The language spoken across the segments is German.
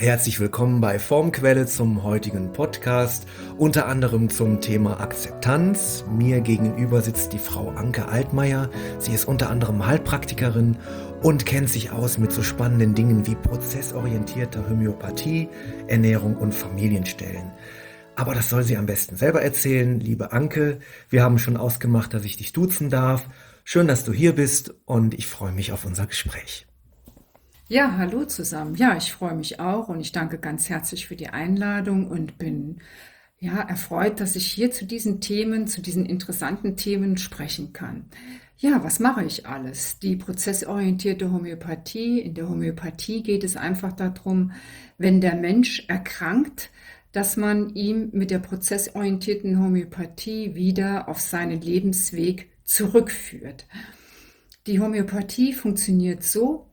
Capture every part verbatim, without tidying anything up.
Herzlich willkommen bei Formquelle zum heutigen Podcast, unter anderem zum Thema Akzeptanz. Mir gegenüber sitzt die Frau Anke Altmaier. Sie ist unter anderem Heilpraktikerin und kennt sich aus mit so spannenden Dingen wie prozessorientierte Homöopathie, Ernährung und Familienstellen. Aber das soll sie am besten selber erzählen. Liebe Anke, wir haben schon ausgemacht, dass ich dich duzen darf. Schön, dass du hier bist und ich freue mich auf unser Gespräch. Ja, hallo zusammen. Ja, ich freue mich auch und ich danke ganz herzlich für die Einladung und bin ja erfreut, dass ich hier zu diesen Themen, zu diesen interessanten Themen sprechen kann. Ja, was mache ich alles? Die prozessorientierte Homöopathie. In der Homöopathie geht es einfach darum, wenn der Mensch erkrankt, dass man ihm mit der prozessorientierten Homöopathie wieder auf seinen Lebensweg zurückführt. Die Homöopathie funktioniert so: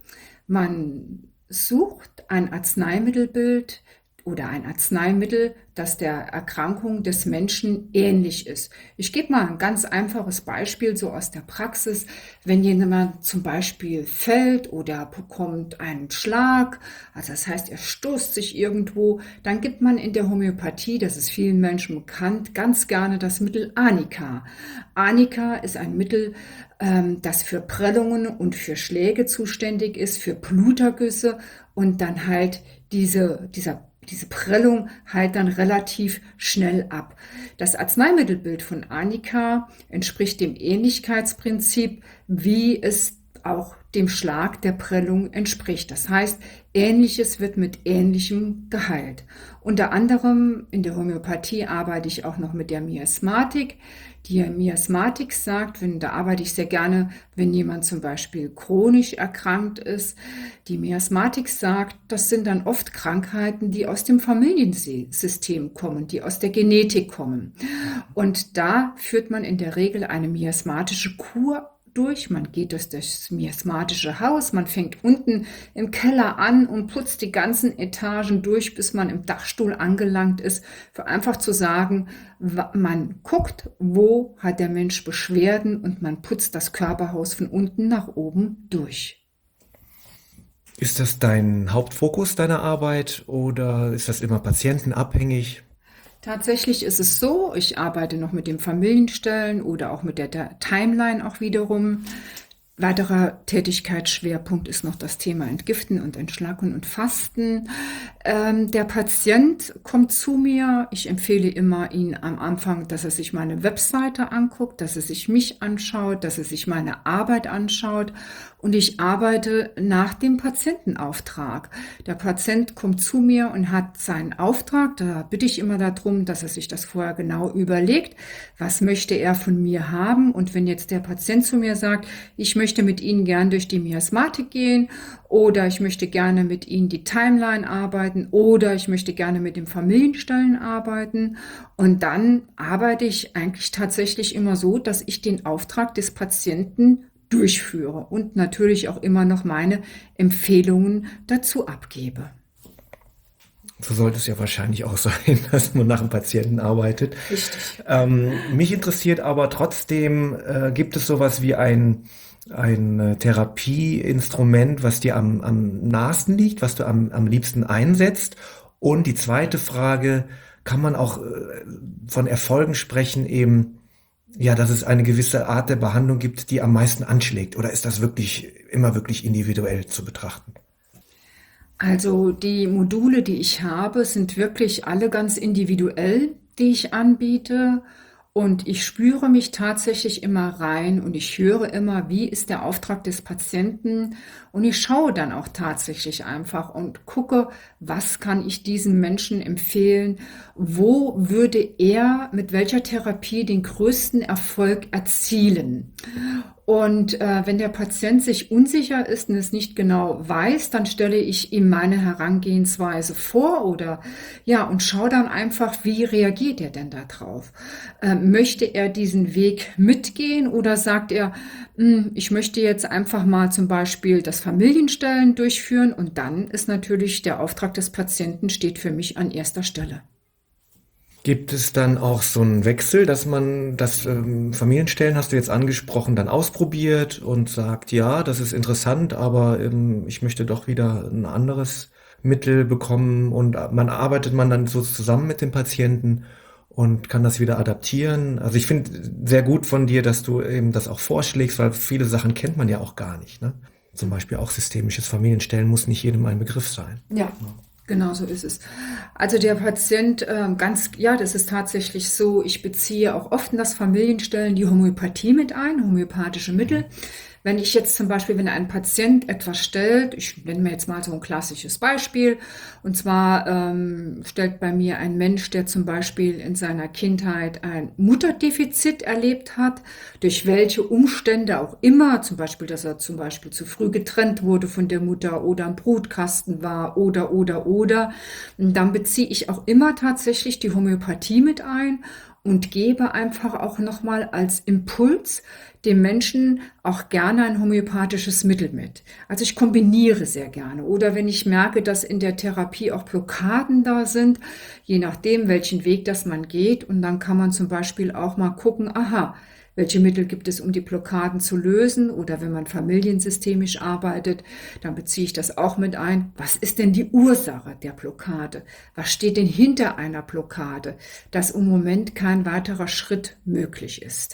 Man sucht ein Arzneimittelbild oder ein Arzneimittel, das der Erkrankung des Menschen ähnlich ist. Ich gebe mal ein ganz einfaches Beispiel so aus der Praxis. Wenn jemand zum Beispiel fällt oder bekommt einen Schlag, also das heißt, er stoßt sich irgendwo, dann gibt man in der Homöopathie, das ist vielen Menschen bekannt, ganz gerne das Mittel Arnika. Arnika ist ein Mittel, ähm, das für Prellungen und für Schläge zuständig ist, für Blutergüsse, und dann halt diese, dieser Diese Prellung heilt dann relativ schnell ab. Das Arzneimittelbild von Arnika entspricht dem Ähnlichkeitsprinzip, wie es auch dem Schlag der Prellung entspricht. Das heißt, Ähnliches wird mit Ähnlichem geheilt. Unter anderem in der Homöopathie arbeite ich auch noch mit der Miasmatik. Die Miasmatik sagt, wenn, da arbeite ich sehr gerne, wenn jemand zum Beispiel chronisch erkrankt ist. Die Miasmatik sagt, das sind dann oft Krankheiten, die aus dem Familiensystem kommen, die aus der Genetik kommen. Und da führt man in der Regel eine miasmatische Kur durch. Man geht durch das miasmatische Haus, man fängt unten im Keller an und putzt die ganzen Etagen durch, bis man im Dachstuhl angelangt ist, für einfach zu sagen, man guckt, wo hat der Mensch Beschwerden, und man putzt das Körperhaus von unten nach oben durch. Ist das dein Hauptfokus deiner Arbeit oder ist das immer patientenabhängig? Tatsächlich ist es so, ich arbeite noch mit dem Familienstellen oder auch mit der Timeline auch wiederum. Weiterer Tätigkeitsschwerpunkt ist noch das Thema Entgiften und Entschlacken und Fasten. Ähm, der Patient kommt zu mir. Ich empfehle immer ihn am Anfang, dass er sich meine Webseite anguckt, dass er sich mich anschaut, dass er sich meine Arbeit anschaut. Und ich arbeite nach dem Patientenauftrag. Der Patient kommt zu mir und hat seinen Auftrag. Da bitte ich immer darum, dass er sich das vorher genau überlegt. Was möchte er von mir haben? Und wenn jetzt der Patient zu mir sagt, ich möchte mit Ihnen gern durch die Miasmatik gehen, oder ich möchte gerne mit Ihnen die Timeline arbeiten, oder ich möchte gerne mit dem Familienstellen arbeiten, und dann arbeite ich eigentlich tatsächlich immer so, dass ich den Auftrag des Patienten durchführe und natürlich auch immer noch meine Empfehlungen dazu abgebe. So sollte es ja wahrscheinlich auch sein, dass man nach dem Patienten arbeitet. Richtig. Ähm, mich interessiert aber trotzdem, äh, gibt es sowas wie ein, ein äh, Therapieinstrument, was dir am, am nahesten liegt, was du am, am liebsten einsetzt? Und die zweite Frage, kann man auch äh, von Erfolgen sprechen, eben, ja, dass es eine gewisse Art der Behandlung gibt, die am meisten anschlägt? Oder ist das wirklich immer wirklich individuell zu betrachten? Also die Module, die ich habe, sind wirklich alle ganz individuell, die ich anbiete. Und ich spüre mich tatsächlich immer rein und ich höre immer, wie ist der Auftrag des Patienten. Und ich schaue dann auch tatsächlich einfach und gucke, was kann ich diesem Menschen empfehlen? Wo würde er mit welcher Therapie den größten Erfolg erzielen? Und äh, wenn der Patient sich unsicher ist und es nicht genau weiß, dann stelle ich ihm meine Herangehensweise vor oder ja und schaue dann einfach, wie reagiert er denn da drauf? Äh, möchte er diesen Weg mitgehen oder sagt er, "Hm, ich möchte jetzt einfach mal zum Beispiel das Familienstellen durchführen", und dann ist natürlich der Auftrag des Patienten steht für mich an erster Stelle. Gibt es dann auch so einen Wechsel, dass man das ähm, Familienstellen, hast du jetzt angesprochen, dann ausprobiert und sagt, ja, das ist interessant, aber ähm, ich möchte doch wieder ein anderes Mittel bekommen und man arbeitet man dann so zusammen mit dem Patienten und kann das wieder adaptieren. Also ich finde sehr gut von dir, dass du eben das auch vorschlägst, weil viele Sachen kennt man ja auch gar nicht, ne? Zum Beispiel auch systemisches Familienstellen muss nicht jedem ein Begriff sein. Ja, genau so ist es. Also der Patient, ähm, ganz, ja, das ist tatsächlich so, ich beziehe auch oft in das Familienstellen die Homöopathie mit ein, homöopathische Mittel. Wenn ich jetzt zum Beispiel, wenn ein Patient etwas stellt, ich nenne mir jetzt mal so ein klassisches Beispiel, und zwar ähm, stellt bei mir ein Mensch, der zum Beispiel in seiner Kindheit ein Mutterdefizit erlebt hat, durch welche Umstände auch immer, zum Beispiel, dass er zum Beispiel zu früh getrennt wurde von der Mutter oder im Brutkasten war oder, oder, oder, und dann beziehe ich auch immer tatsächlich die Homöopathie mit ein und gebe einfach auch nochmal als Impuls dem Menschen auch gerne ein homöopathisches Mittel mit. Also ich kombiniere sehr gerne. Oder wenn ich merke, dass in der Therapie auch Blockaden da sind, je nachdem, welchen Weg das man geht. Und dann kann man zum Beispiel auch mal gucken, aha, welche Mittel gibt es, um die Blockaden zu lösen? Oder wenn man familiensystemisch arbeitet, dann beziehe ich das auch mit ein. Was ist denn die Ursache der Blockade? Was steht denn hinter einer Blockade, dass im Moment kein weiterer Schritt möglich ist?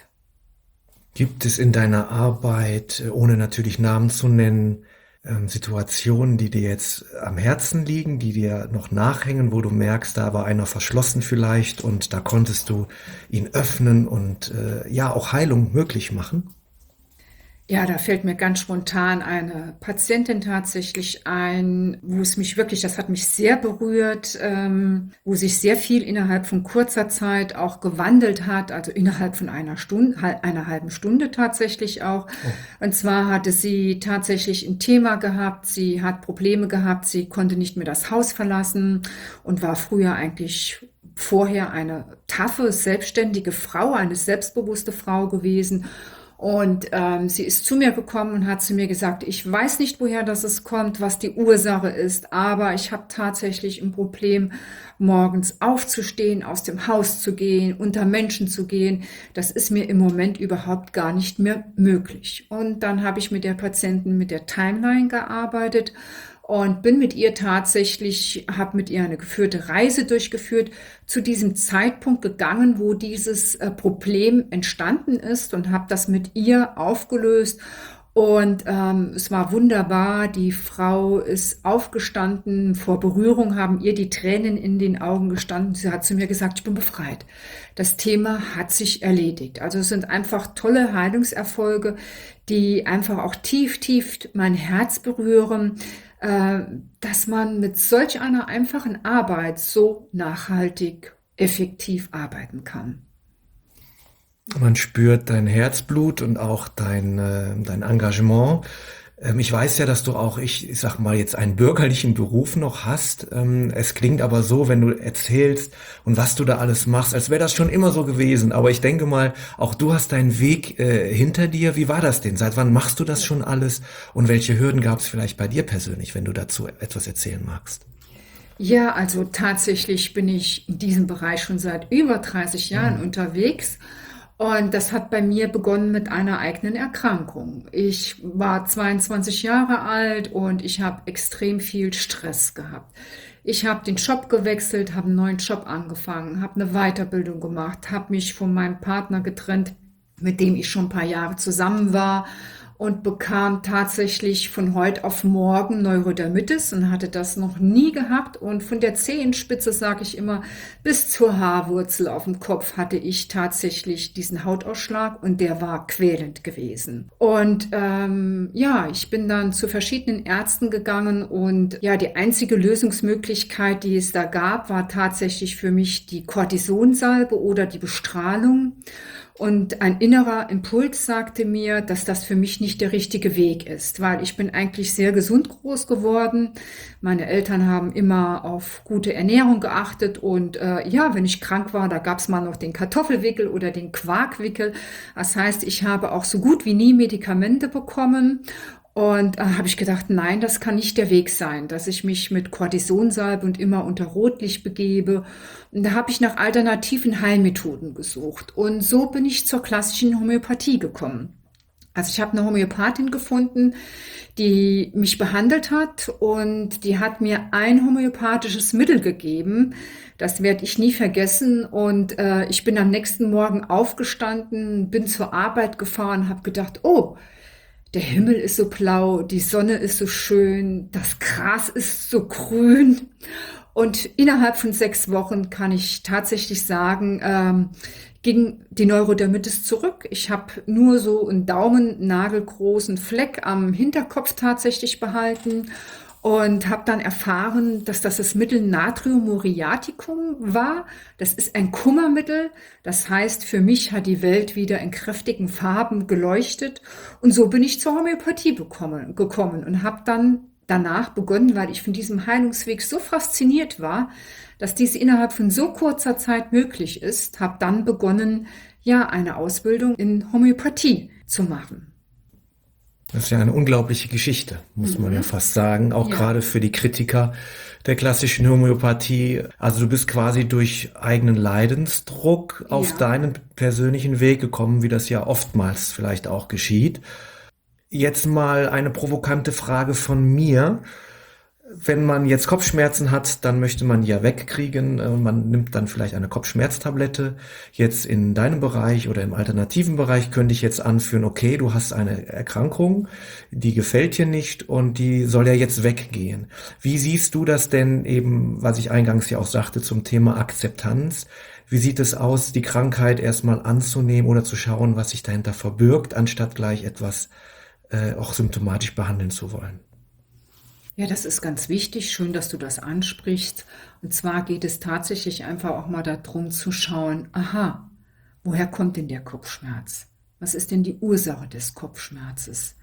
Gibt es in deiner Arbeit, ohne natürlich Namen zu nennen, ähm, Situationen, die dir jetzt am Herzen liegen, die dir noch nachhängen, wo du merkst, da war einer verschlossen vielleicht und da konntest du ihn öffnen und äh, ja auch Heilung möglich machen? Ja, da fällt mir ganz spontan eine Patientin tatsächlich ein, wo es mich wirklich, das hat mich sehr berührt, ähm, wo sich sehr viel innerhalb von kurzer Zeit auch gewandelt hat, also innerhalb von einer Stunde, einer halben Stunde tatsächlich auch. Oh. Und zwar hatte sie tatsächlich ein Thema gehabt, sie hat Probleme gehabt, sie konnte nicht mehr das Haus verlassen und war früher eigentlich vorher eine taffe, selbstständige Frau, eine selbstbewusste Frau gewesen. Und ähm, sie ist zu mir gekommen und hat zu mir gesagt, ich weiß nicht, woher das es kommt, was die Ursache ist, aber ich habe tatsächlich ein Problem, morgens aufzustehen, aus dem Haus zu gehen, unter Menschen zu gehen. Das ist mir im Moment überhaupt gar nicht mehr möglich. Und dann habe ich mit der Patientin mit der Timeline gearbeitet und bin mit ihr tatsächlich, habe mit ihr eine geführte Reise durchgeführt, zu diesem Zeitpunkt gegangen, wo dieses äh, Problem entstanden ist und habe das mit ihr aufgelöst. Und ähm, es war wunderbar. Die Frau ist aufgestanden. Vor Berührung haben ihr die Tränen in den Augen gestanden. Sie hat zu mir gesagt, ich bin befreit. Das Thema hat sich erledigt. Also es sind einfach tolle Heilungserfolge, die einfach auch tief, tief mein Herz berühren, äh, dass man mit solch einer einfachen Arbeit so nachhaltig, effektiv arbeiten kann. Man spürt dein Herzblut und auch dein, äh, dein Engagement. Ähm, ich weiß ja, dass du auch, ich, ich sag mal, jetzt einen bürgerlichen Beruf noch hast. Ähm, es klingt aber so, wenn du erzählst und was du da alles machst, als wäre das schon immer so gewesen. Aber ich denke mal, auch du hast deinen Weg äh, hinter dir. Wie war das denn? Seit wann machst du das schon alles? Und welche Hürden gab es vielleicht bei dir persönlich, wenn du dazu etwas erzählen magst? Ja, also tatsächlich bin ich in diesem Bereich schon seit über dreißig Jahren unterwegs. Und das hat bei mir begonnen mit einer eigenen Erkrankung. Ich war zweiundzwanzig Jahre alt und ich habe extrem viel Stress gehabt. Ich habe den Job gewechselt, habe einen neuen Job angefangen, habe eine Weiterbildung gemacht, habe mich von meinem Partner getrennt, mit dem ich schon ein paar Jahre zusammen war und bekam tatsächlich von heute auf morgen Neurodermitis und hatte das noch nie gehabt. Und von der Zehenspitze, sage ich immer, bis zur Haarwurzel auf dem Kopf hatte ich tatsächlich diesen Hautausschlag und der war quälend gewesen. Und ähm, ja, ich bin dann zu verschiedenen Ärzten gegangen und ja, die einzige Lösungsmöglichkeit, die es da gab, war tatsächlich für mich die Cortisonsalbe oder die Bestrahlung. Und ein innerer Impuls sagte mir, dass das für mich nicht der richtige Weg ist, weil ich bin eigentlich sehr gesund groß geworden. Meine Eltern haben immer auf gute Ernährung geachtet und äh, ja, wenn ich krank war, da gab's mal noch den Kartoffelwickel oder den Quarkwickel. Das heißt, ich habe auch so gut wie nie Medikamente bekommen. Und da äh, habe ich gedacht, nein, das kann nicht der Weg sein, dass ich mich mit Cortisonsalbe und immer unter Rotlicht begebe. Und da habe ich nach alternativen Heilmethoden gesucht. Und so bin ich zur klassischen Homöopathie gekommen. Also ich habe eine Homöopathin gefunden, die mich behandelt hat und die hat mir ein homöopathisches Mittel gegeben. Das werde ich nie vergessen. Und äh, ich bin am nächsten Morgen aufgestanden, bin zur Arbeit gefahren, habe gedacht, oh, der Himmel ist so blau, die Sonne ist so schön, das Gras ist so grün. Und innerhalb von sechs Wochen kann ich tatsächlich sagen, ähm, ging die Neurodermitis zurück. Ich habe nur so einen daumennagelgroßen Fleck am Hinterkopf tatsächlich behalten und habe dann erfahren, dass das das Mittel Natrium muriaticum war. Das ist ein Kummermittel. Das heißt, für mich hat die Welt wieder in kräftigen Farben geleuchtet. Und so bin ich zur Homöopathie bekommen, gekommen und habe dann danach begonnen, weil ich von diesem Heilungsweg so fasziniert war, dass dies innerhalb von so kurzer Zeit möglich ist, habe dann begonnen, ja, eine Ausbildung in Homöopathie zu machen. Das ist ja eine unglaubliche Geschichte, muss man ja fast sagen, auch Ja. gerade für die Kritiker der klassischen Homöopathie. Also du bist quasi durch eigenen Leidensdruck auf Ja. deinen persönlichen Weg gekommen, wie das ja oftmals vielleicht auch geschieht. Jetzt mal eine provokante Frage von mir. Wenn man jetzt Kopfschmerzen hat, dann möchte man die ja wegkriegen. Äh, Man nimmt dann vielleicht eine Kopfschmerztablette. Jetzt in deinem Bereich oder im alternativen Bereich könnte ich jetzt anführen, okay, du hast eine Erkrankung, die gefällt dir nicht und die soll ja jetzt weggehen. Wie siehst du das denn eben, was ich eingangs ja auch sagte zum Thema Akzeptanz? Wie sieht es aus, die Krankheit erstmal anzunehmen oder zu schauen, was sich dahinter verbirgt, anstatt gleich etwas äh, auch symptomatisch behandeln zu wollen? Ja, das ist ganz wichtig. Schön, dass du das ansprichst. Und zwar geht es tatsächlich einfach auch mal darum zu schauen, aha, woher kommt denn der Kopfschmerz? Was ist denn die Ursache des Kopfschmerzes?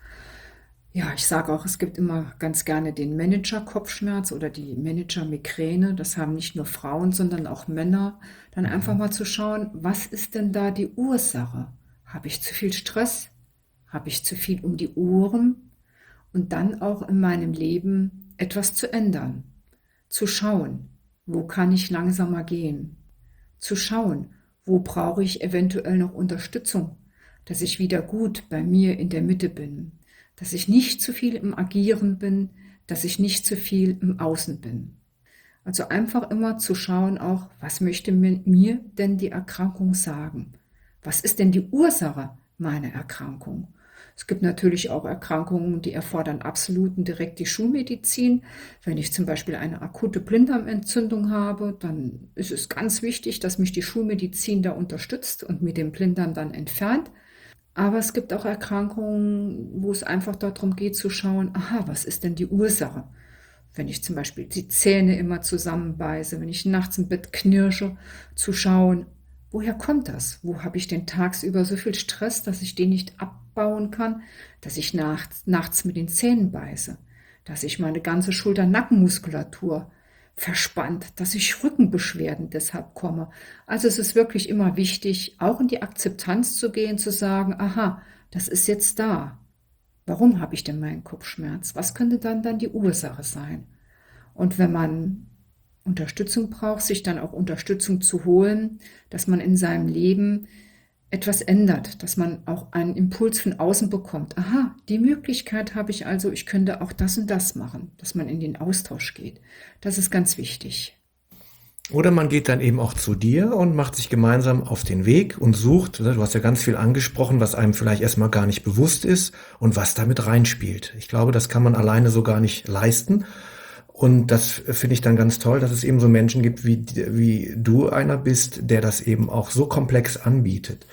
Ja, ich sage auch, es gibt immer ganz gerne den Manager-Kopfschmerz oder die Manager-Migräne. Das haben nicht nur Frauen, sondern auch Männer. Dann einfach mal zu schauen, was ist denn da die Ursache? Habe ich zu viel Stress? Habe ich zu viel um die Ohren? Und dann auch in meinem Leben etwas zu ändern. Zu schauen, wo kann ich langsamer gehen? Zu schauen, wo brauche ich eventuell noch Unterstützung, dass ich wieder gut bei mir in der Mitte bin, dass ich nicht zu viel im Agieren bin, dass ich nicht zu viel im Außen bin. Also einfach immer zu schauen auch, was möchte mir, mir denn die Erkrankung sagen? Was ist denn die Ursache meiner Erkrankung? Es gibt natürlich auch Erkrankungen, die erfordern absolut und direkt die Schulmedizin. Wenn ich zum Beispiel eine akute Blinddarmentzündung habe, dann ist es ganz wichtig, dass mich die Schulmedizin da unterstützt und mir den Blinddarm dann entfernt. Aber es gibt auch Erkrankungen, wo es einfach darum geht zu schauen, aha, was ist denn die Ursache? Wenn ich zum Beispiel die Zähne immer zusammenbeiße, wenn ich nachts im Bett knirsche, zu schauen, woher kommt das? Wo habe ich denn tagsüber so viel Stress, dass ich den nicht abbauen kann, dass ich nachts, nachts mit den Zähnen beiße, dass ich meine ganze Schulter-Nackenmuskulatur verspannt, dass ich Rückenbeschwerden deshalb komme. Also es ist wirklich immer wichtig, auch in die Akzeptanz zu gehen, zu sagen, aha, das ist jetzt da. Warum habe ich denn meinen Kopfschmerz? Was könnte dann dann die Ursache sein? Und wenn man Unterstützung braucht, sich dann auch Unterstützung zu holen, dass man in seinem Leben etwas ändert, dass man auch einen Impuls von außen bekommt. Aha, die Möglichkeit habe ich also, ich könnte auch das und das machen, dass man in den Austausch geht. Das ist ganz wichtig. Oder man geht dann eben auch zu dir und macht sich gemeinsam auf den Weg und sucht, du hast ja ganz viel angesprochen, was einem vielleicht erstmal gar nicht bewusst ist und was damit reinspielt. Ich glaube, das kann man alleine so gar nicht leisten. Und das finde ich dann ganz toll, dass es eben so Menschen gibt, wie, wie du einer bist, der das eben auch so komplex anbietet.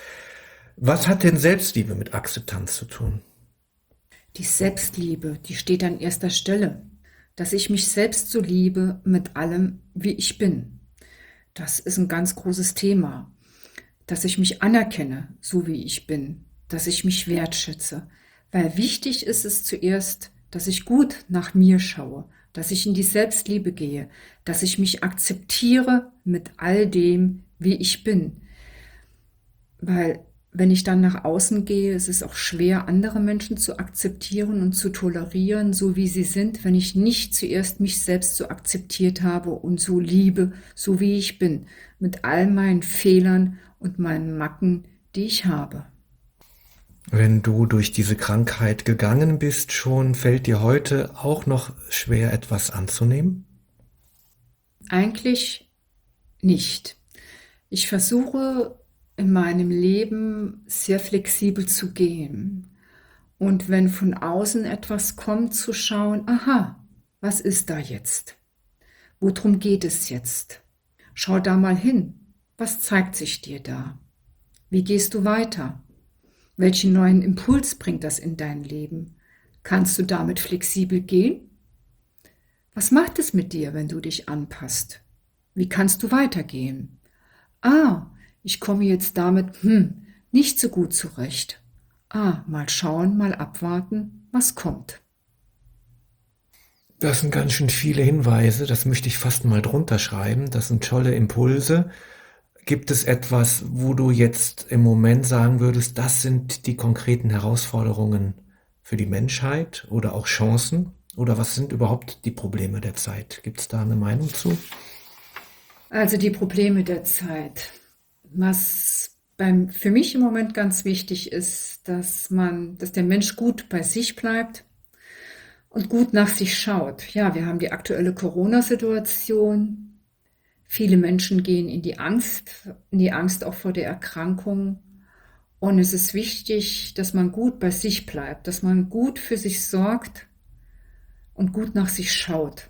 Was hat denn Selbstliebe mit Akzeptanz zu tun? Die Selbstliebe, die steht an erster Stelle. Dass ich mich selbst so liebe mit allem, wie ich bin. Das ist ein ganz großes Thema. Dass ich mich anerkenne, so wie ich bin. Dass ich mich wertschätze. Weil wichtig ist es zuerst, dass ich gut nach mir schaue, dass ich in die Selbstliebe gehe, dass ich mich akzeptiere mit all dem, wie ich bin. Weil wenn ich dann nach außen gehe, ist es auch schwer, andere Menschen zu akzeptieren und zu tolerieren, so wie sie sind, wenn ich nicht zuerst mich selbst so akzeptiert habe und so liebe, so wie ich bin, mit all meinen Fehlern und meinen Macken, die ich habe. Wenn du durch diese Krankheit gegangen bist schon, fällt dir heute auch noch schwer, etwas anzunehmen? Eigentlich nicht. Ich versuche in meinem Leben sehr flexibel zu gehen. Und wenn von außen etwas kommt, zu schauen, aha, was ist da jetzt? Worum geht es jetzt? Schau da mal hin. Was zeigt sich dir da? Wie gehst du weiter? Welchen neuen Impuls bringt das in dein Leben? Kannst du damit flexibel gehen? Was macht es mit dir, wenn du dich anpasst? Wie kannst du weitergehen? Ah, ich komme jetzt damit hm, nicht so gut zurecht. Ah, mal schauen, mal abwarten, was kommt. Das sind ganz schön viele Hinweise, das möchte ich fast mal drunter schreiben. Das sind tolle Impulse. Gibt es etwas, wo du jetzt im Moment sagen würdest, das sind die konkreten Herausforderungen für die Menschheit oder auch Chancen? Oder was sind überhaupt die Probleme der Zeit? Gibt es da eine Meinung zu? Also die Probleme der Zeit. Was beim, für mich im Moment ganz wichtig ist, dass man, dass der Mensch gut bei sich bleibt und gut nach sich schaut. Ja, wir haben die aktuelle Corona-Situation. Viele Menschen gehen in die Angst, in die Angst auch vor der Erkrankung. Und es ist wichtig, dass man gut bei sich bleibt, dass man gut für sich sorgt und gut nach sich schaut.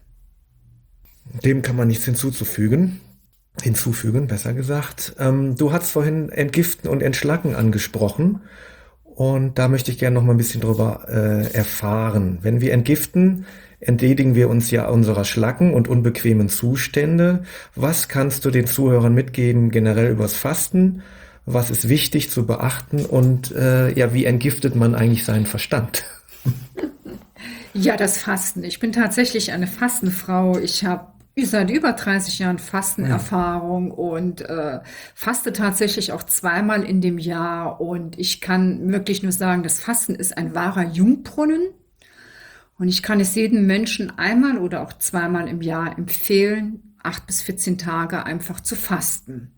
Dem kann man nichts hinzuzufügen. Hinzufügen, besser gesagt. Ähm, du hast vorhin Entgiften und Entschlacken angesprochen. Und da möchte ich gerne noch mal ein bisschen drüber äh, erfahren. Wenn wir entgiften, entledigen wir uns ja unserer Schlacken und unbequemen Zustände. Was kannst du den Zuhörern mitgeben, generell übers Fasten? Was ist wichtig zu beachten? Und äh, ja, wie entgiftet man eigentlich seinen Verstand? Ja, das Fasten. Ich bin tatsächlich eine Fastenfrau. Ich habe seit über dreißig Jahren Fastenerfahrung und äh, faste tatsächlich auch zweimal in dem Jahr. Und ich kann wirklich nur sagen, das Fasten ist ein wahrer Jungbrunnen. Und ich kann es jedem Menschen einmal oder auch zweimal im Jahr empfehlen, acht bis vierzehn Tage einfach zu fasten,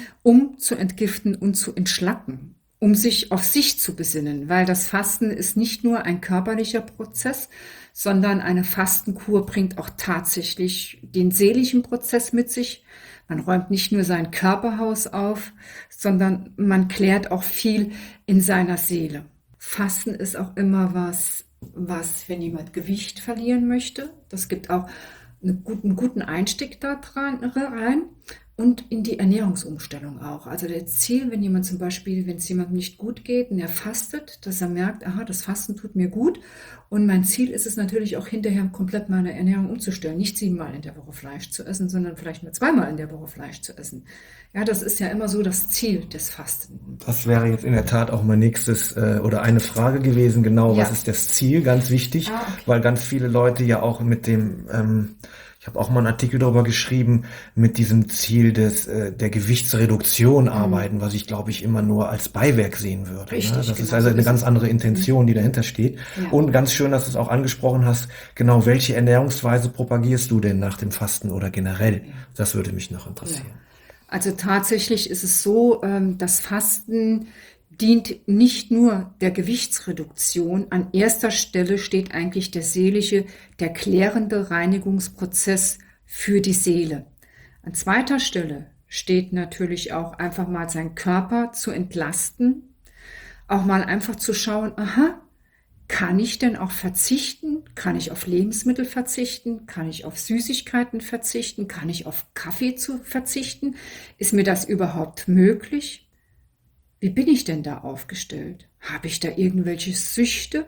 um zu entgiften und zu entschlacken, um sich auf sich zu besinnen, weil das Fasten ist nicht nur ein körperlicher Prozess, sondern eine Fastenkur bringt auch tatsächlich den seelischen Prozess mit sich. Man räumt nicht nur sein Körperhaus auf, sondern man klärt auch viel in seiner Seele. Fasten ist auch immer was, was, wenn jemand Gewicht verlieren möchte, das gibt auch einen guten, einen guten Einstieg da dran, rein und in die Ernährungsumstellung auch. Also das Ziel, wenn jemand zum Beispiel, wenn es jemandem nicht gut geht und er fastet, dass er merkt, aha, das Fasten tut mir gut. Und mein Ziel ist es natürlich auch hinterher komplett meine Ernährung umzustellen. Nicht siebenmal in der Woche Fleisch zu essen, sondern vielleicht nur zweimal in der Woche Fleisch zu essen. Ja, das ist ja immer so das Ziel des Fasten. Das wäre jetzt in der Tat auch mein nächstes äh, oder eine Frage gewesen, genau, Ja. was ist das Ziel? Ganz wichtig, Ah, okay. weil ganz viele Leute ja auch mit dem, ähm, ich habe auch mal einen Artikel darüber geschrieben, mit diesem Ziel des äh, der Gewichtsreduktion arbeiten, was ich glaube ich immer nur als Beiwerk sehen würde. Richtig, Ne? Das genau ist also so eine ist ganz es. andere Intention, die dahinter steht. Ja. Und ganz schön, dass du es auch angesprochen hast, genau, welche Ernährungsweise propagierst du denn nach dem Fasten oder generell? Das würde mich noch Ja. interessieren. Also tatsächlich ist es so, ähm, das Fasten dient nicht nur der Gewichtsreduktion. An erster Stelle steht eigentlich der seelische, der klärende Reinigungsprozess für die Seele. An zweiter Stelle steht natürlich auch einfach mal seinen Körper zu entlasten, auch mal einfach zu schauen, aha, kann ich denn auch verzichten? Kann ich auf Lebensmittel verzichten? Kann ich auf Süßigkeiten verzichten? Kann ich auf Kaffee zu verzichten? Ist mir das überhaupt möglich? Wie bin ich denn da aufgestellt? Habe ich da irgendwelche Süchte?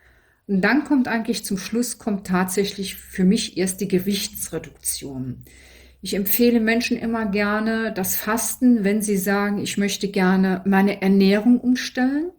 Und dann kommt eigentlich zum Schluss, kommt tatsächlich für mich erst die Gewichtsreduktion. Ich empfehle Menschen immer gerne das Fasten, wenn sie sagen, ich möchte gerne meine Ernährung umstellen.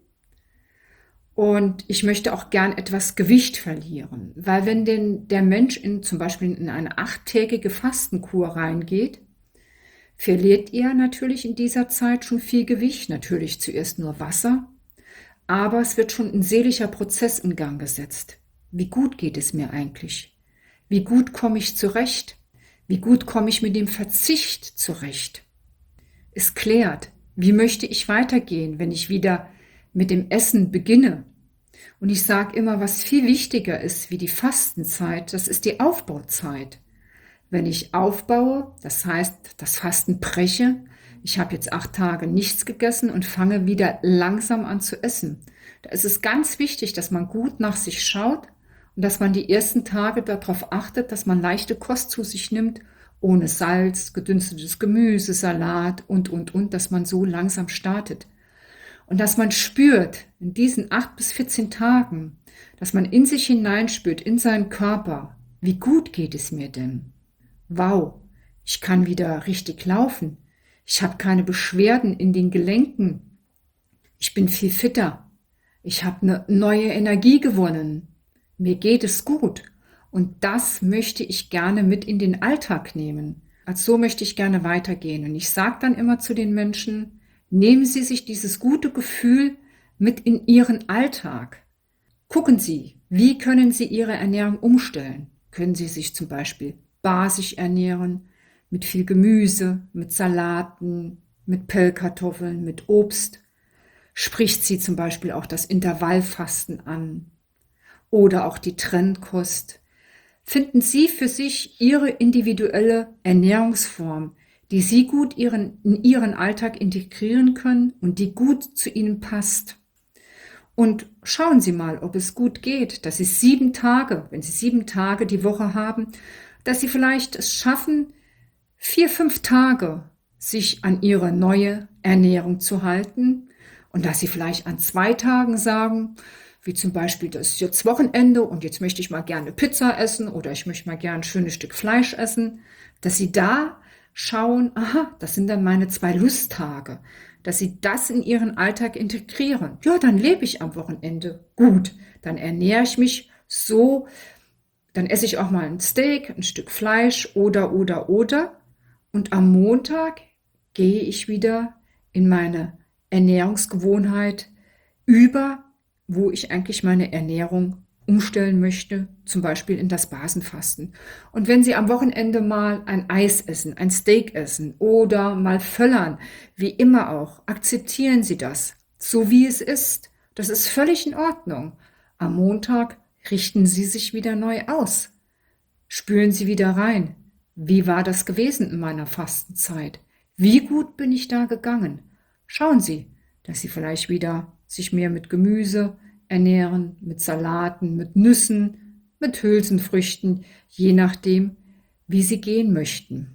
Und ich möchte auch gern etwas Gewicht verlieren, weil wenn denn der Mensch in, zum Beispiel in eine achttägige Fastenkur reingeht, verliert er natürlich in dieser Zeit schon viel Gewicht, natürlich zuerst nur Wasser, aber es wird schon ein seelischer Prozess in Gang gesetzt. Wie gut geht es mir eigentlich? Wie gut komme ich zurecht? Wie gut komme ich mit dem Verzicht zurecht? Es klärt, wie möchte ich weitergehen, wenn ich wieder mit dem Essen beginne. Und ich sage immer, was viel wichtiger ist wie die Fastenzeit, das ist die Aufbauzeit. Wenn ich aufbaue, das heißt, das Fasten breche, ich habe jetzt acht Tage nichts gegessen und fange wieder langsam an zu essen. Da ist es ganz wichtig, dass man gut nach sich schaut und dass man die ersten Tage darauf achtet, dass man leichte Kost zu sich nimmt, ohne Salz, gedünstetes Gemüse, Salat und, und, und, dass man so langsam startet. Und dass man spürt, in diesen acht bis vierzehn Tagen, dass man in sich hineinspürt, in seinen Körper, wie gut geht es mir denn? Wow, ich kann wieder richtig laufen. Ich habe keine Beschwerden in den Gelenken. Ich bin viel fitter. Ich habe eine neue Energie gewonnen. Mir geht es gut. Und das möchte ich gerne mit in den Alltag nehmen. Also so möchte ich gerne weitergehen. Und ich sage dann immer zu den Menschen, nehmen Sie sich dieses gute Gefühl mit in Ihren Alltag. Gucken Sie, wie können Sie Ihre Ernährung umstellen? Können Sie sich zum Beispiel basisch ernähren, mit viel Gemüse, mit Salaten, mit Pellkartoffeln, mit Obst? Spricht Sie zum Beispiel auch das Intervallfasten an oder auch die Trennkost? Finden Sie für sich Ihre individuelle Ernährungsform, die Sie gut ihren, in Ihren Alltag integrieren können und die gut zu Ihnen passt. Und schauen Sie mal, ob es gut geht, dass Sie sieben Tage, wenn Sie sieben Tage die Woche haben, dass Sie vielleicht es schaffen, vier, fünf Tage sich an Ihre neue Ernährung zu halten und dass Sie vielleicht an zwei Tagen sagen, wie zum Beispiel, das ist jetzt Wochenende und jetzt möchte ich mal gerne Pizza essen oder ich möchte mal gerne ein schönes Stück Fleisch essen, dass Sie da schauen, aha, das sind dann meine zwei Lusttage, dass Sie das in Ihren Alltag integrieren. Ja, dann lebe ich am Wochenende gut, dann ernähre ich mich so, dann esse ich auch mal ein Steak, ein Stück Fleisch oder, oder, oder. Und am Montag gehe ich wieder in meine Ernährungsgewohnheit über, wo ich eigentlich meine Ernährung umstellen möchte, zum Beispiel in das Basenfasten. Und wenn Sie am Wochenende mal ein Eis essen, ein Steak essen oder mal völlern, wie immer auch, akzeptieren Sie das, so wie es ist. Das ist völlig in Ordnung. Am Montag richten Sie sich wieder neu aus. Spüren Sie wieder rein. Wie war das gewesen in meiner Fastenzeit? Wie gut bin ich da gegangen? Schauen Sie, dass Sie vielleicht wieder sich mehr mit Gemüse ernähren, mit Salaten, mit Nüssen, mit Hülsenfrüchten, je nachdem, wie Sie gehen möchten.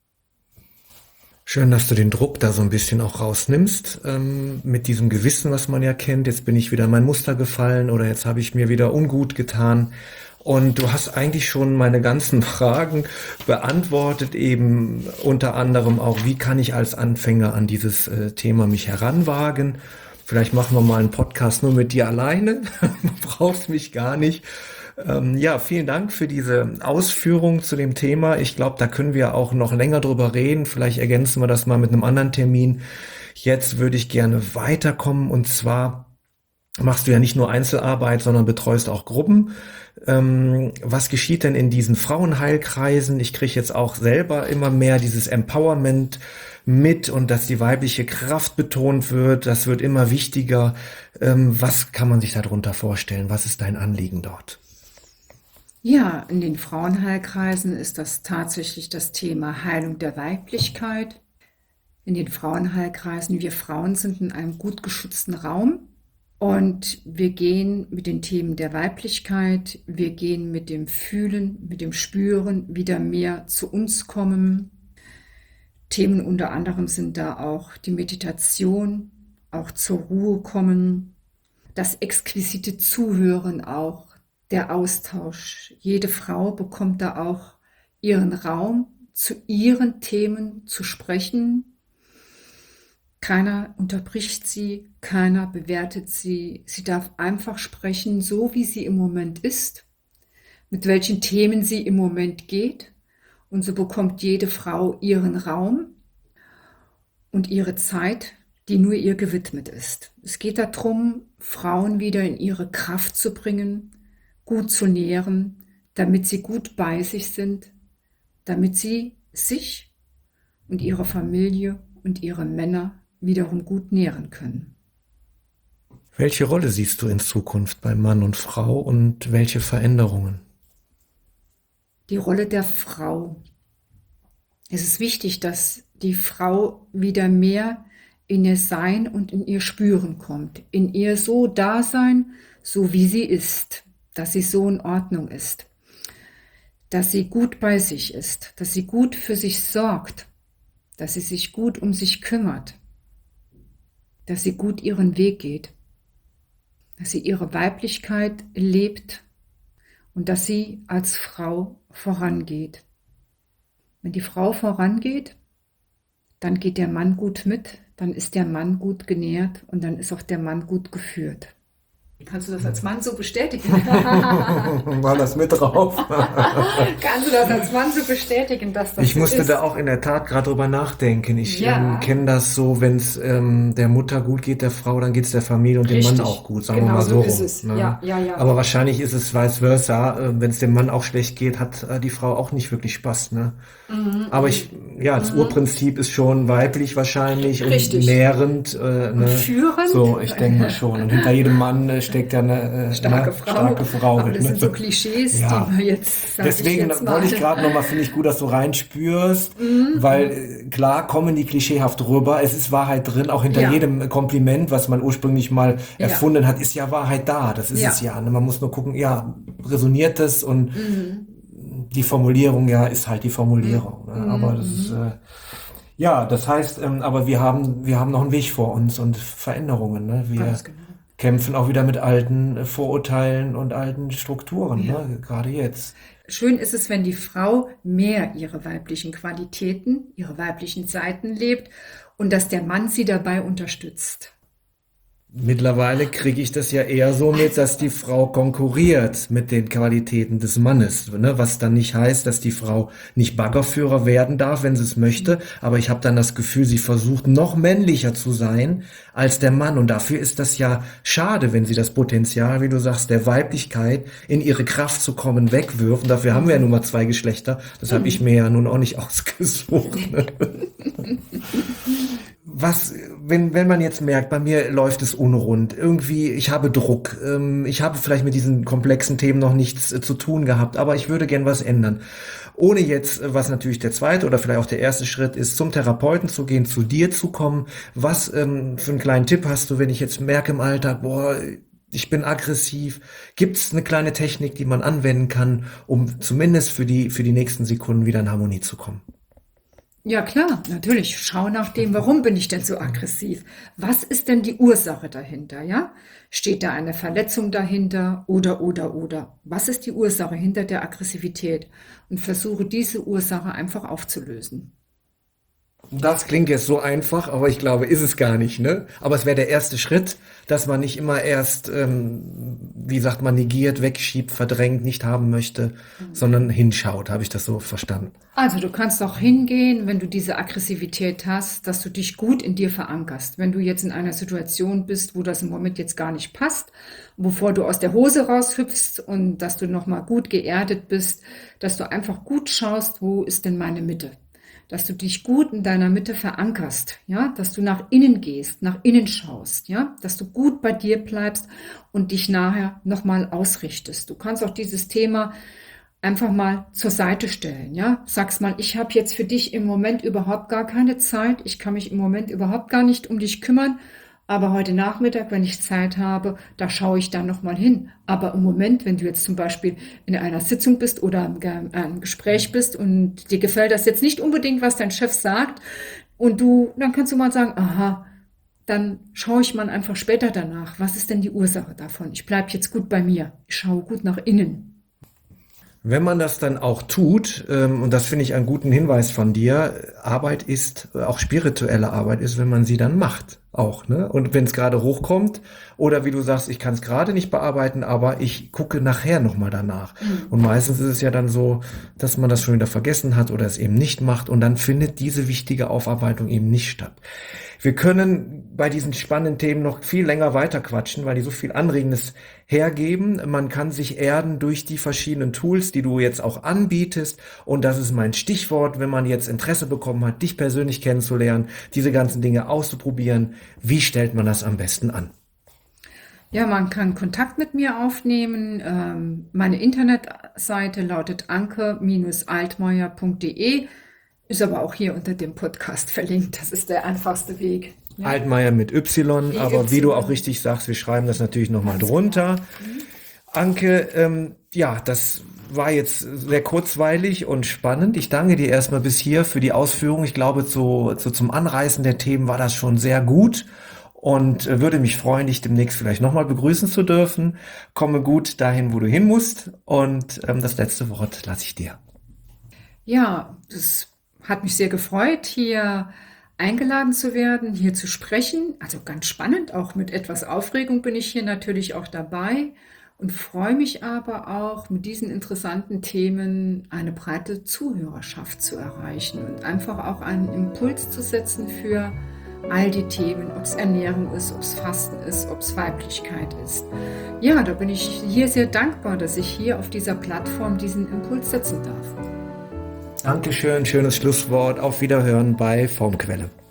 Schön, dass du den Druck da so ein bisschen auch rausnimmst, ähm, mit diesem Gewissen, was man ja kennt. Jetzt bin ich wieder in mein Muster gefallen oder jetzt habe ich mir wieder ungut getan. Und du hast eigentlich schon meine ganzen Fragen beantwortet, eben unter anderem auch, wie kann ich als Anfänger an dieses äh, Thema mich heranwagen? Vielleicht machen wir mal einen Podcast nur mit dir alleine. Du brauchst mich gar nicht. Ähm, ja, vielen Dank für diese Ausführung zu dem Thema. Ich glaube, da können wir auch noch länger drüber reden. Vielleicht ergänzen wir das mal mit einem anderen Termin. Jetzt würde ich gerne weiterkommen und zwar machst du ja nicht nur Einzelarbeit, sondern betreust auch Gruppen. Ähm, was geschieht denn in diesen Frauenheilkreisen? Ich kriege jetzt auch selber immer mehr dieses Empowerment mit und dass die weibliche Kraft betont wird. Das wird immer wichtiger. Ähm, was kann man sich darunter vorstellen? Was ist dein Anliegen dort? Ja, in den Frauenheilkreisen ist das tatsächlich das Thema Heilung der Weiblichkeit. In den Frauenheilkreisen, wir Frauen sind in einem gut geschützten Raum. Und wir gehen mit den Themen der Weiblichkeit, wir gehen mit dem Fühlen, mit dem Spüren wieder mehr zu uns kommen. Themen unter anderem sind da auch die Meditation, auch zur Ruhe kommen, das exquisite Zuhören auch, der Austausch. Jede Frau bekommt da auch ihren Raum, zu ihren Themen zu sprechen. Keiner unterbricht sie, keiner bewertet sie. Sie darf einfach sprechen, so wie sie im Moment ist, mit welchen Themen sie im Moment geht. Und so bekommt jede Frau ihren Raum und ihre Zeit, die nur ihr gewidmet ist. Es geht darum, Frauen wieder in ihre Kraft zu bringen, gut zu nähren, damit sie gut bei sich sind, damit sie sich und ihre Familie und ihre Männer wiederum gut nähren können. Welche Rolle siehst du in Zukunft bei Mann und Frau und welche Veränderungen? Die Rolle der Frau. Es ist wichtig, dass die Frau wieder mehr in ihr Sein und in ihr Spüren kommt, in ihr so Dasein, so wie sie ist, dass sie so in Ordnung ist, dass sie gut bei sich ist, dass sie gut für sich sorgt, dass sie sich gut um sich kümmert, dass sie gut ihren Weg geht, dass sie ihre Weiblichkeit lebt und dass sie als Frau vorangeht. Wenn die Frau vorangeht, dann geht der Mann gut mit, dann ist der Mann gut genährt und dann ist auch der Mann gut geführt. Kannst du das als Mann so bestätigen? War das mit drauf? Kannst du das als Mann so bestätigen, dass das Ich so musste ist? da auch in der Tat gerade drüber nachdenken. Ich Ja. ähm, kenne das so, wenn es ähm, der Mutter gut geht, der Frau, dann geht es der Familie und dem Richtig. Mann auch gut, sagen Genau wir mal so so ist rum, es. ne? Ja, ja, ja. Aber wahrscheinlich ist es vice versa. Äh, wenn es dem Mann auch schlecht geht, hat äh, die Frau auch nicht wirklich Spaß, ne? Mhm. Aber ich, ja, das Urprinzip ist schon weiblich wahrscheinlich und Richtig. nährend, äh, ne? Führend. So, ich denke mal schon. Und hinter jedem Mann äh, steckt ja eine äh, Starke ne? Frau. starke Frau. Aber das ne? sind so Klischees, Ja. die wir jetzt, sag Deswegen ich jetzt mal. wollte ich gerade nochmal, finde ich gut, dass du reinspürst, weil äh, klar kommen die klischeehaft rüber, es ist Wahrheit drin, auch hinter Ja. jedem Kompliment, was man ursprünglich mal Ja. erfunden hat, ist ja Wahrheit da, das ist Ja. es ja. Ne? Man muss nur gucken, ja, resoniert das und Mhm. die Formulierung, ja, ist halt die Formulierung. Ne? Mhm. Aber das ist, äh, ja, das heißt, ähm, aber wir haben, wir haben noch einen Weg vor uns und Veränderungen, ne? Wir Ganz genau. kämpfen auch wieder mit alten äh, Vorurteilen und alten Strukturen, Ja. ne? Gerade jetzt. Schön ist es, wenn die Frau mehr ihre weiblichen Qualitäten, ihre weiblichen Seiten lebt und dass der Mann sie dabei unterstützt. Mittlerweile kriege ich das ja eher so mit, dass die Frau konkurriert mit den Qualitäten des Mannes, ne? Was dann nicht heißt, dass die Frau nicht Baggerführer werden darf, wenn sie es möchte, aber ich habe dann das Gefühl, sie versucht noch männlicher zu sein als der Mann und dafür ist das ja schade, wenn sie das Potenzial, wie du sagst, der Weiblichkeit in ihre Kraft zu kommen wegwirft. Und dafür haben wir ja nun mal zwei Geschlechter, das habe ich mir ja nun auch nicht ausgesucht. Ne? Was, wenn, wenn man jetzt merkt, bei mir läuft es unrund, irgendwie, ich habe Druck, ähm, ich habe vielleicht mit diesen komplexen Themen noch nichts äh, zu tun gehabt, aber ich würde gern was ändern. Ohne jetzt, äh, was natürlich der zweite oder vielleicht auch der erste Schritt ist, zum Therapeuten zu gehen, zu dir zu kommen. Was ähm, für einen kleinen Tipp hast du, wenn ich jetzt merke im Alltag, boah, ich bin aggressiv. Gibt es eine kleine Technik, die man anwenden kann, um zumindest für die, für die nächsten Sekunden wieder in Harmonie zu kommen? Ja klar, natürlich. Schau nach dem, warum bin ich denn so aggressiv? Was ist denn die Ursache dahinter, ja? Steht da eine Verletzung dahinter oder, oder, oder? Was ist die Ursache hinter der Aggressivität? Und versuche diese Ursache einfach aufzulösen. Das klingt jetzt so einfach, aber ich glaube, ist es gar nicht, ne? Aber es wäre der erste Schritt, dass man nicht immer erst, ähm, wie sagt man, negiert, wegschiebt, verdrängt, nicht haben möchte, sondern hinschaut. Habe ich das so verstanden? Also du kannst auch hingehen, wenn du diese Aggressivität hast, dass du dich gut in dir verankerst. Wenn du jetzt in einer Situation bist, wo das im Moment jetzt gar nicht passt, bevor du aus der Hose raushüpfst und dass du nochmal gut geerdet bist, dass du einfach gut schaust, wo ist denn meine Mitte? Dass du dich gut in deiner Mitte verankerst, ja, dass du nach innen gehst, nach innen schaust, ja, dass du gut bei dir bleibst und dich nachher nochmal ausrichtest. Du kannst auch dieses Thema einfach mal zur Seite stellen, ja, sagst mal, ich habe jetzt für dich im Moment überhaupt gar keine Zeit, ich kann mich im Moment überhaupt gar nicht um dich kümmern, aber heute Nachmittag, wenn ich Zeit habe, da schaue ich dann nochmal hin. Aber im Moment, wenn du jetzt zum Beispiel in einer Sitzung bist oder in einem Gespräch bist und dir gefällt das jetzt nicht unbedingt, was dein Chef sagt, und du, dann kannst du mal sagen, aha, dann schaue ich mal einfach später danach. Was ist denn die Ursache davon? Ich bleibe jetzt gut bei mir. Ich schaue gut nach innen. Wenn man das dann auch tut, ähm, und das finde ich einen guten Hinweis von dir, Arbeit ist, auch spirituelle Arbeit ist, wenn man sie dann macht, auch, ne? Und wenn es gerade hochkommt, oder wie du sagst, ich kann es gerade nicht bearbeiten, aber ich gucke nachher nochmal danach. Mhm. Und meistens ist es ja dann so, dass man das schon wieder vergessen hat oder es eben nicht macht und dann findet diese wichtige Aufarbeitung eben nicht statt. Wir können bei diesen spannenden Themen noch viel länger weiter quatschen, weil die so viel Anregendes hergeben. Man kann sich erden durch die verschiedenen Tools, die du jetzt auch anbietest. Und das ist mein Stichwort, wenn man jetzt Interesse bekommen hat, dich persönlich kennenzulernen, diese ganzen Dinge auszuprobieren. Wie stellt man das am besten an? Ja, man kann Kontakt mit mir aufnehmen. Ähm, meine Internetseite lautet anke altmaier punkt de, ist aber auch hier unter dem Podcast verlinkt. Das ist der einfachste Weg. Ja. Altmaier mit Y, Wie aber wie du auch Y. richtig sagst, wir schreiben das natürlich nochmal Ganz drunter. genau. Mhm. Anke, ähm, ja, das war jetzt sehr kurzweilig und spannend. Ich danke dir erstmal bis hier für die Ausführung. Ich glaube, zu, zu, zum Anreißen der Themen war das schon sehr gut und äh, würde mich freuen, dich demnächst vielleicht nochmal begrüßen zu dürfen. Komme gut dahin, wo du hin musst, und ähm, das letzte Wort lasse ich dir. Ja, das hat mich sehr gefreut, hier eingeladen zu werden, hier zu sprechen. Also ganz spannend, auch mit etwas Aufregung bin ich hier natürlich auch dabei und freue mich aber auch, mit diesen interessanten Themen eine breite Zuhörerschaft zu erreichen und einfach auch einen Impuls zu setzen für all die Themen, ob es Ernährung ist, ob es Fasten ist, ob es Weiblichkeit ist. Ja, da bin ich hier sehr dankbar, dass ich hier auf dieser Plattform diesen Impuls setzen darf. Dankeschön, schönes Schlusswort. Auf Wiederhören bei Formquelle.